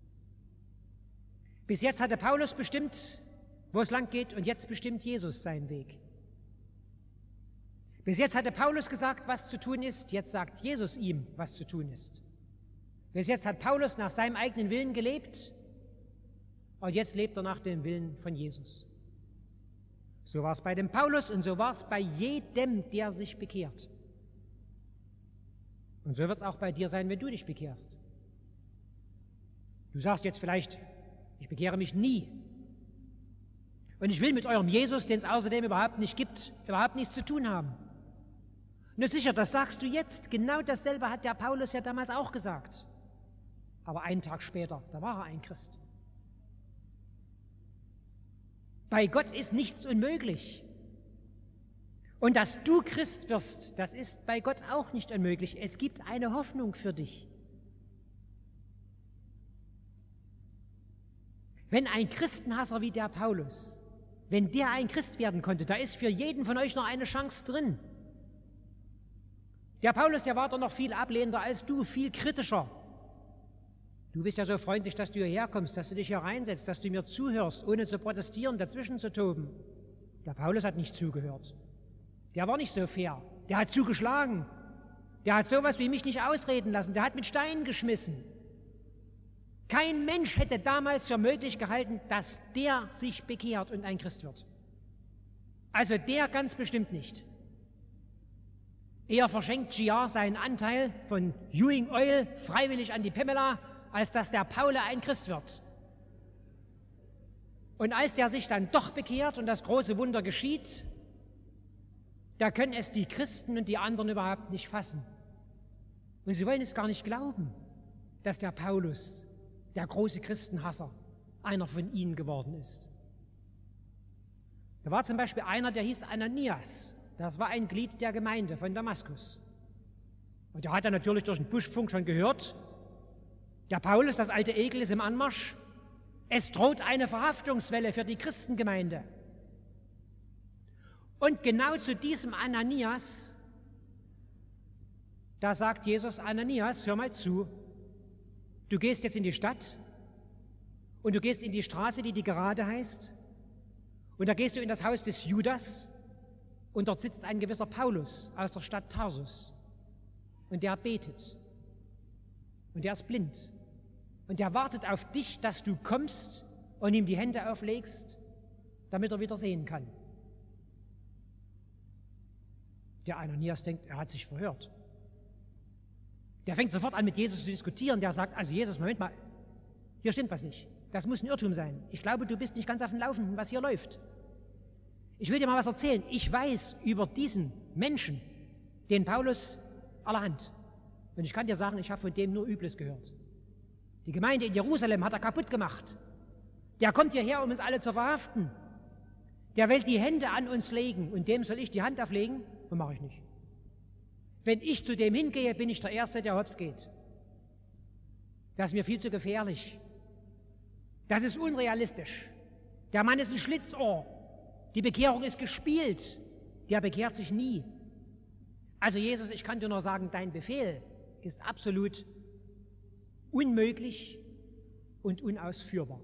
Bis jetzt hatte Paulus bestimmt, wo es lang geht, und jetzt bestimmt Jesus seinen Weg. Bis jetzt hatte Paulus gesagt, was zu tun ist, jetzt sagt Jesus ihm, was zu tun ist. Bis jetzt hat Paulus nach seinem eigenen Willen gelebt, und jetzt lebt er nach dem Willen von Jesus. So war es bei dem Paulus und so war es bei jedem, der sich bekehrt. Und so wird es auch bei dir sein, wenn du dich bekehrst. Du sagst jetzt vielleicht, ich bekehre mich nie. Und ich will mit eurem Jesus, den es außerdem überhaupt nicht gibt, überhaupt nichts zu tun haben. Nur sicher, das sagst du jetzt. Genau dasselbe hat der Paulus ja damals auch gesagt. Aber einen Tag später, da war er ein Christ. Bei Gott ist nichts unmöglich. Und dass du Christ wirst, das ist bei Gott auch nicht unmöglich. Es gibt eine Hoffnung für dich. Wenn ein Christenhasser wie der Paulus, wenn der ein Christ werden konnte, da ist für jeden von euch noch eine Chance drin. Der Paulus, der war doch noch viel ablehnender als du, viel kritischer. Du bist ja so freundlich, dass du hierher kommst, dass du dich hier reinsetzt, dass du mir zuhörst, ohne zu protestieren, dazwischen zu toben. Der Paulus hat nicht zugehört. Der war nicht so fair. Der hat zugeschlagen. Der hat sowas wie mich nicht ausreden lassen. Der hat mit Steinen geschmissen. Kein Mensch hätte damals für möglich gehalten, dass der sich bekehrt und ein Christ wird. Also der ganz bestimmt nicht. Eher verschenkt G R seinen Anteil von Ewing Oil freiwillig an die Pamela, als dass der Paule ein Christ wird. Und als der sich dann doch bekehrt und das große Wunder geschieht, da können es die Christen und die anderen überhaupt nicht fassen. Und sie wollen es gar nicht glauben, dass der Paulus, der große Christenhasser, einer von ihnen geworden ist. Da war zum Beispiel einer, der hieß Ananias. Das war ein Glied der Gemeinde von Damaskus. Und der hat dann natürlich durch den Buschfunk schon gehört, der Paulus, das alte Ekel, ist im Anmarsch. Es droht eine Verhaftungswelle für die Christengemeinde. Und genau zu diesem Ananias, da sagt Jesus, Ananias, hör mal zu, du gehst jetzt in die Stadt und du gehst in die Straße, die die Gerade heißt, und da gehst du in das Haus des Judas und dort sitzt ein gewisser Paulus aus der Stadt Tarsus und der betet und der ist blind und der wartet auf dich, dass du kommst und ihm die Hände auflegst, damit er wieder sehen kann. Der Ananias denkt, er hat sich verhört. Der fängt sofort an, mit Jesus zu diskutieren. Der sagt, also Jesus, Moment mal, hier stimmt was nicht. Das muss ein Irrtum sein. Ich glaube, du bist nicht ganz auf dem Laufenden, was hier läuft. Ich will dir mal was erzählen. Ich weiß über diesen Menschen, den Paulus allerhand. Und ich kann dir sagen, ich habe von dem nur Übles gehört. Die Gemeinde in Jerusalem hat er kaputt gemacht. Der kommt hierher, um uns alle zu verhaften. Der will die Hände an uns legen und dem soll ich die Hand auflegen? Das mache ich nicht. Wenn ich zu dem hingehe, bin ich der Erste, der hops geht. Das ist mir viel zu gefährlich. Das ist unrealistisch. Der Mann ist ein Schlitzohr. Die Bekehrung ist gespielt. Der bekehrt sich nie. Also Jesus, ich kann dir nur sagen, dein Befehl ist absolut unmöglich und unausführbar.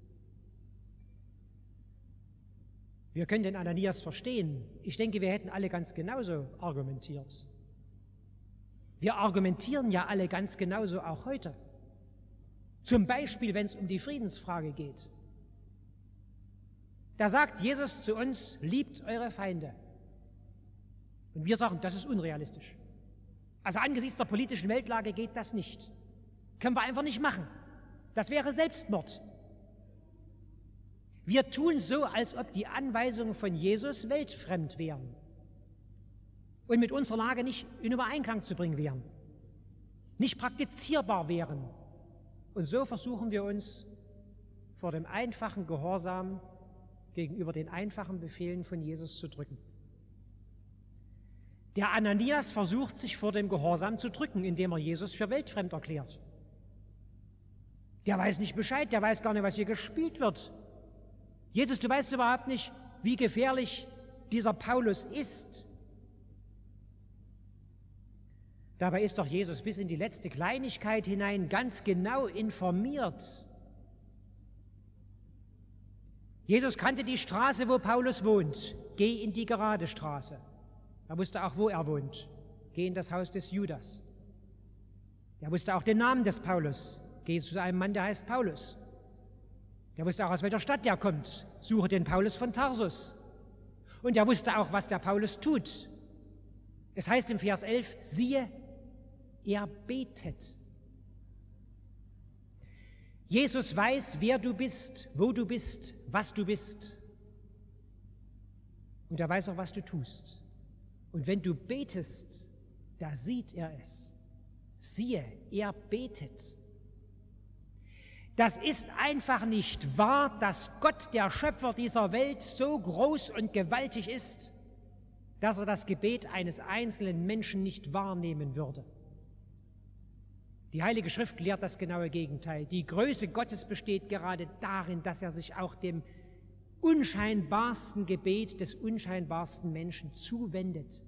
Wir können den Ananias verstehen. Ich denke, wir hätten alle ganz genauso argumentiert. Wir argumentieren ja alle ganz genauso auch heute. Zum Beispiel, wenn es um die Friedensfrage geht. Da sagt Jesus zu uns, liebt eure Feinde. Und wir sagen, das ist unrealistisch. Also angesichts der politischen Weltlage geht das nicht. Können wir einfach nicht machen. Das wäre Selbstmord. Wir tun so, als ob die Anweisungen von Jesus weltfremd wären und mit unserer Lage nicht in Übereinklang zu bringen wären, nicht praktizierbar wären. Und so versuchen wir uns vor dem einfachen Gehorsam gegenüber den einfachen Befehlen von Jesus zu drücken. Der Ananias versucht, sich vor dem Gehorsam zu drücken, indem er Jesus für weltfremd erklärt. Der weiß nicht Bescheid, der weiß gar nicht, was hier gespielt wird. Jesus, du weißt überhaupt nicht, wie gefährlich dieser Paulus ist. Dabei ist doch Jesus bis in die letzte Kleinigkeit hinein ganz genau informiert. Jesus kannte die Straße, wo Paulus wohnt. Geh in die gerade Straße. Er wusste auch, wo er wohnt. Geh in das Haus des Judas. Er wusste auch den Namen des Paulus. Geh zu einem Mann, der heißt Paulus. Er wusste auch, aus welcher Stadt der kommt. Suche den Paulus von Tarsus. Und er wusste auch, was der Paulus tut. Es heißt im Vers elf, siehe, er betet. Jesus weiß, wer du bist, wo du bist, was du bist. Und er weiß auch, was du tust. Und wenn du betest, da sieht er es. Siehe, er betet. Das ist einfach nicht wahr, dass Gott, der Schöpfer dieser Welt, so groß und gewaltig ist, dass er das Gebet eines einzelnen Menschen nicht wahrnehmen würde. Die Heilige Schrift lehrt das genaue Gegenteil. Die Größe Gottes besteht gerade darin, dass er sich auch dem unscheinbarsten Gebet des unscheinbarsten Menschen zuwendet.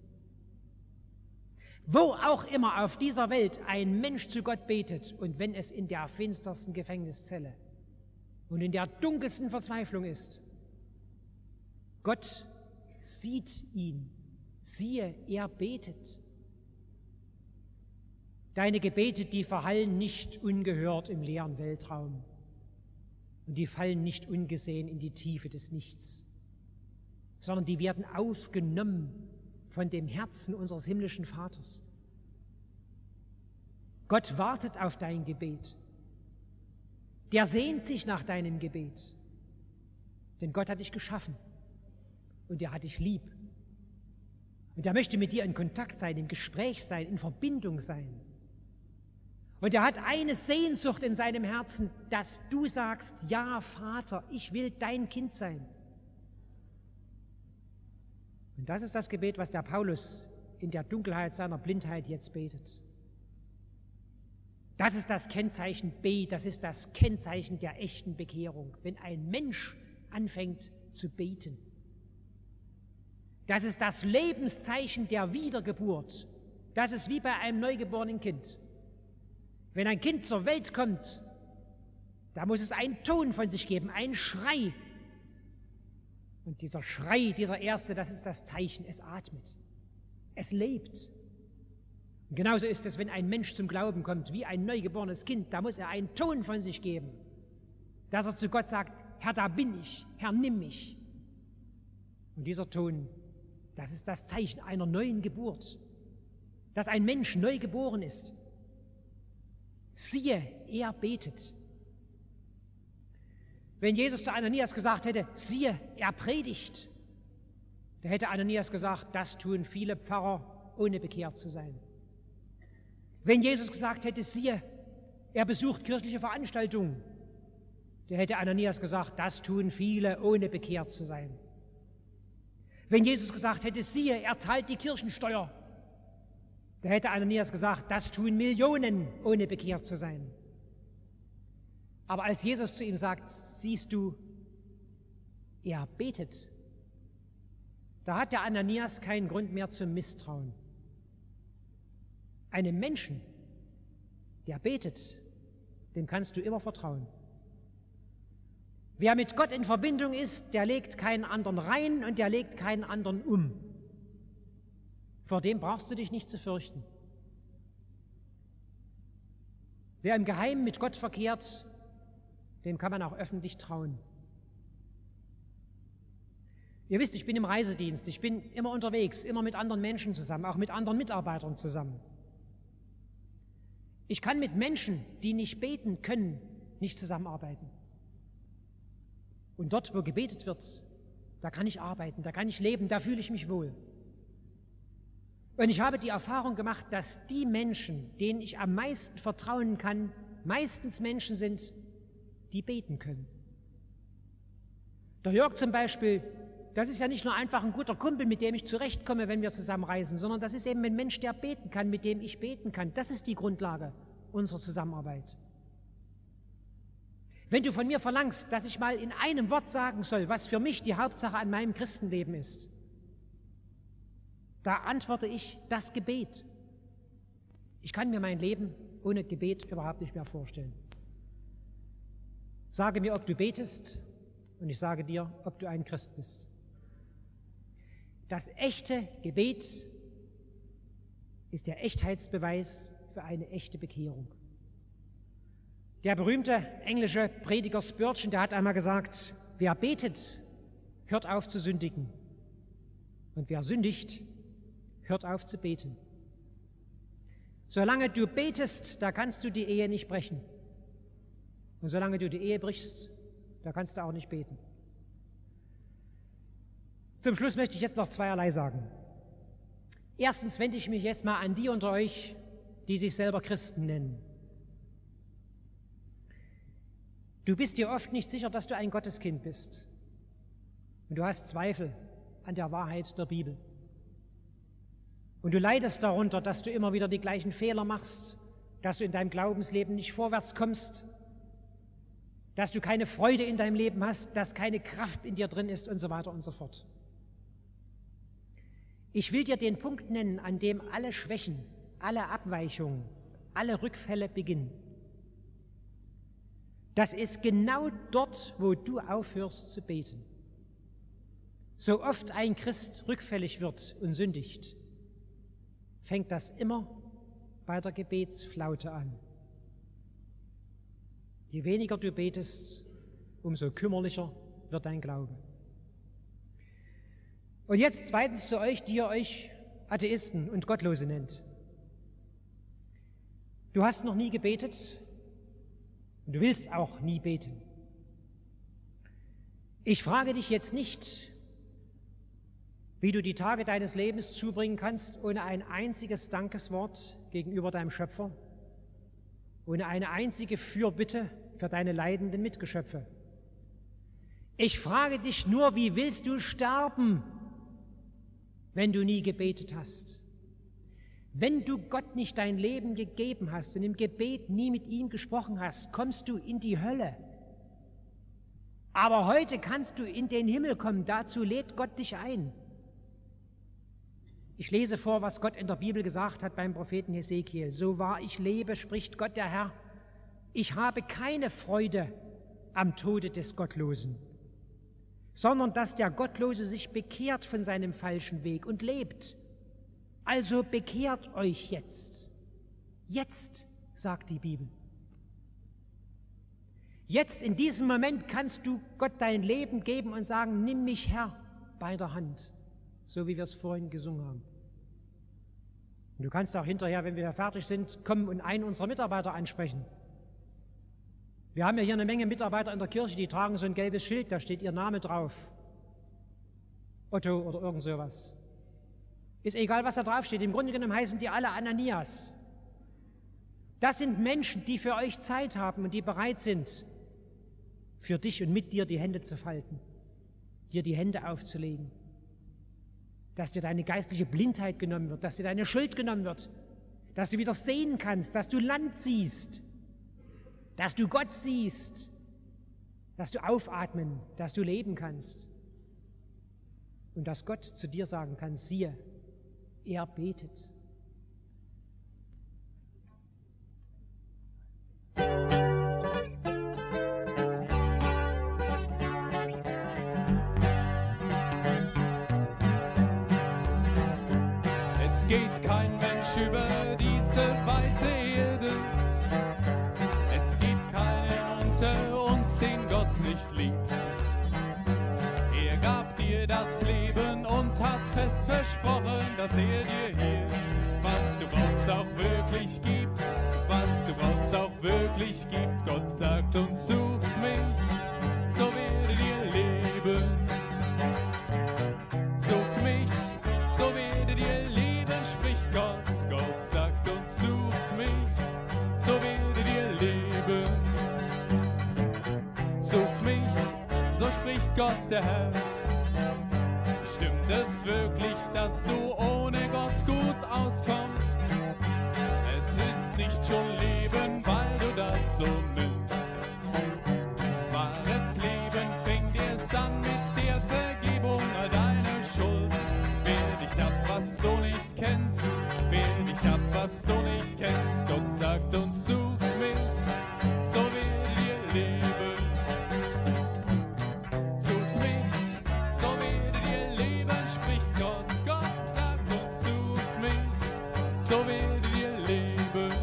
Wo auch immer auf dieser Welt ein Mensch zu Gott betet, und wenn es in der finstersten Gefängniszelle und in der dunkelsten Verzweiflung ist, Gott sieht ihn. Siehe, er betet. Deine Gebete, die verhallen nicht ungehört im leeren Weltraum und die fallen nicht ungesehen in die Tiefe des Nichts, sondern die werden aufgenommen von dem Herzen unseres himmlischen Vaters. Gott wartet auf dein Gebet. Der sehnt sich nach deinem Gebet, denn Gott hat dich geschaffen und er hat dich lieb. Und er möchte mit dir in Kontakt sein, im Gespräch sein, in Verbindung sein. Und er hat eine Sehnsucht in seinem Herzen, dass du sagst, ja, Vater, ich will dein Kind sein. Und das ist das Gebet, was der Paulus in der Dunkelheit seiner Blindheit jetzt betet. Das ist das Kennzeichen B, das ist das Kennzeichen der echten Bekehrung, wenn ein Mensch anfängt zu beten. Das ist das Lebenszeichen der Wiedergeburt. Das ist wie bei einem neugeborenen Kind. Wenn ein Kind zur Welt kommt, da muss es einen Ton von sich geben, einen Schrei. Und dieser Schrei, dieser erste, das ist das Zeichen, es atmet, es lebt. Und genauso ist es, wenn ein Mensch zum Glauben kommt, wie ein neugeborenes Kind, da muss er einen Ton von sich geben, dass er zu Gott sagt, Herr, da bin ich, Herr, nimm mich. Und dieser Ton, das ist das Zeichen einer neuen Geburt, dass ein Mensch neu geboren ist. Siehe, er betet. Wenn Jesus zu Ananias gesagt hätte, siehe, er predigt, da hätte Ananias gesagt, das tun viele Pfarrer, ohne bekehrt zu sein. Wenn Jesus gesagt hätte, siehe, er besucht kirchliche Veranstaltungen, da hätte Ananias gesagt, das tun viele, ohne bekehrt zu sein. Wenn Jesus gesagt hätte, siehe, er zahlt die Kirchensteuer, da hätte Ananias gesagt, das tun Millionen, ohne bekehrt zu sein. Aber als Jesus zu ihm sagt, siehst du, er betet, da hat der Ananias keinen Grund mehr zum Misstrauen. Einem Menschen, der betet, dem kannst du immer vertrauen. Wer mit Gott in Verbindung ist, der legt keinen anderen rein und der legt keinen anderen um. Vor dem brauchst du dich nicht zu fürchten. Wer im Geheimen mit Gott verkehrt, dem kann man auch öffentlich trauen. Ihr wisst, ich bin im Reisedienst, ich bin immer unterwegs, immer mit anderen Menschen zusammen, auch mit anderen Mitarbeitern zusammen. Ich kann mit Menschen, die nicht beten können, nicht zusammenarbeiten. Und dort, wo gebetet wird, da kann ich arbeiten, da kann ich leben, da fühle ich mich wohl. Und ich habe die Erfahrung gemacht, dass die Menschen, denen ich am meisten vertrauen kann, meistens Menschen sind, die beten können. Der Jörg zum Beispiel, das ist ja nicht nur einfach ein guter Kumpel, mit dem ich zurechtkomme, wenn wir zusammen reisen, sondern das ist eben ein Mensch, der beten kann, mit dem ich beten kann. Das ist die Grundlage unserer Zusammenarbeit. Wenn du von mir verlangst, dass ich mal in einem Wort sagen soll, was für mich die Hauptsache an meinem Christenleben ist, da antworte ich, das Gebet. Ich kann mir mein Leben ohne Gebet überhaupt nicht mehr vorstellen. Sage mir, ob du betest, und ich sage dir, ob du ein Christ bist. Das echte Gebet ist der Echtheitsbeweis für eine echte Bekehrung. Der berühmte englische Prediger Spurgeon, der hat einmal gesagt, wer betet, hört auf zu sündigen. Und wer sündigt, hört auf zu beten. Solange du betest, da kannst du die Ehe nicht brechen. Und solange du die Ehe brichst, da kannst du auch nicht beten. Zum Schluss möchte ich jetzt noch zweierlei sagen. Erstens wende ich mich jetzt mal an die unter euch, die sich selber Christen nennen. Du bist dir oft nicht sicher, dass du ein Gotteskind bist. Und du hast Zweifel an der Wahrheit der Bibel. Und du leidest darunter, dass du immer wieder die gleichen Fehler machst, dass du in deinem Glaubensleben nicht vorwärts kommst, dass du keine Freude in deinem Leben hast, dass keine Kraft in dir drin ist und so weiter und so fort. Ich will dir den Punkt nennen, an dem alle Schwächen, alle Abweichungen, alle Rückfälle beginnen. Das ist genau dort, wo du aufhörst zu beten. So oft ein Christ rückfällig wird und sündigt, fängt das immer bei der Gebetsflaute an. Je weniger du betest, umso kümmerlicher wird dein Glaube. Und jetzt zweitens zu euch, die ihr euch Atheisten und Gottlose nennt. Du hast noch nie gebetet und du willst auch nie beten. Ich frage dich jetzt nicht, wie du die Tage deines Lebens zubringen kannst, ohne ein einziges Dankeswort gegenüber deinem Schöpfer, ohne eine einzige Fürbitte für deine leidenden Mitgeschöpfe. Ich frage dich nur, wie willst du sterben, wenn du nie gebetet hast? Wenn du Gott nicht dein Leben gegeben hast und im Gebet nie mit ihm gesprochen hast, kommst du in die Hölle. Aber heute kannst du in den Himmel kommen, dazu lädt Gott dich ein. Ich lese vor, was Gott in der Bibel gesagt hat beim Propheten Hesekiel. So wahr ich lebe, spricht Gott der Herr, ich habe keine Freude am Tode des Gottlosen, sondern dass der Gottlose sich bekehrt von seinem falschen Weg und lebt. Also bekehrt euch jetzt. Jetzt, sagt die Bibel. Jetzt in diesem Moment kannst du Gott dein Leben geben und sagen, nimm mich, Herr, bei der Hand, so wie wir es vorhin gesungen haben. Und du kannst auch hinterher, wenn wir fertig sind, kommen und einen unserer Mitarbeiter ansprechen. Wir haben ja hier eine Menge Mitarbeiter in der Kirche, die tragen so ein gelbes Schild, da steht ihr Name drauf. Otto oder irgend sowas. Ist egal, was da drauf steht. Im Grunde genommen heißen die alle Ananias. Das sind Menschen, die für euch Zeit haben und die bereit sind, für dich und mit dir die Hände zu falten, dir die Hände aufzulegen, dass dir deine geistliche Blindheit genommen wird, dass dir deine Schuld genommen wird, dass du wieder sehen kannst, dass du Land siehst, dass du Gott siehst, dass du aufatmen, dass du leben kannst und dass Gott zu dir sagen kann, siehe, er betet. Es geht kein Mensch über diese weite Erde. Es gibt keinen unter uns, den Gott nicht liebt. Er gab dir das Leben und hat fest versprochen, dass er dir hier, was du brauchst, auch wirklich gibt. Was du brauchst, auch wirklich gibt. Gott sagt und sucht mich, so werdet ihr leben. Sucht mich, so werdet ihr leben, spricht Gott. Gott sagt und sucht mich, so werdet ihr leben. Sucht mich, so spricht Gott der Herr. Stimmt es wirklich, dass du ohne Gott gut auskommst? Es ist nicht schon Leben, weil du das so nimmst. Wahres Leben fängt erst an mit der Vergebung all deiner Schuld. Wehr dich ab, was du nicht kennst. Wehr dich ab, was du nicht kennst. Gott sagt und sucht mich, so werdet ihr leben. Sucht mich, so werdet ihr leben, spricht Gott. Gott sagt und sucht mich, so werdet ihr leben.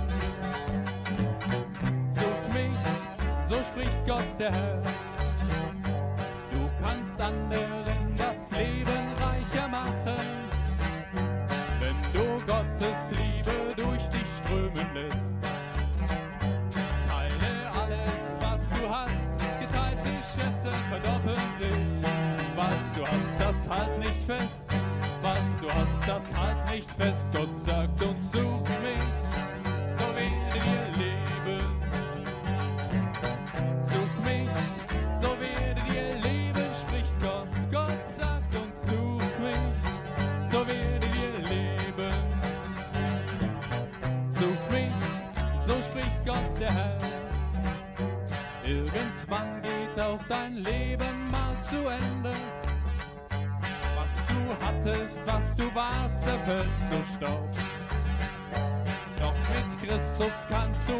Sucht mich, so spricht Gott der Herr. Du kannst anderen das Leben reicher machen, wenn du Gottes Liebe durch dich strömen lässt. Teile alles, was du hast, geteilte Schätze verdoppeln sich. Was du hast, das halt nicht fest. Was du hast, das halt nicht fest. Gott sagt uns, sucht mich, so werdet ihr leben. Sucht mich, so werdet ihr leben, spricht Gott. Gott sagt uns, sucht mich, so werdet ihr leben. Sucht mich, so spricht Gott der Herr. Irgendwann geht auch dein Leben mal zu Ende. Was du hattest, was du warst, zerfällt zu Staub. Doch mit Christus kannst du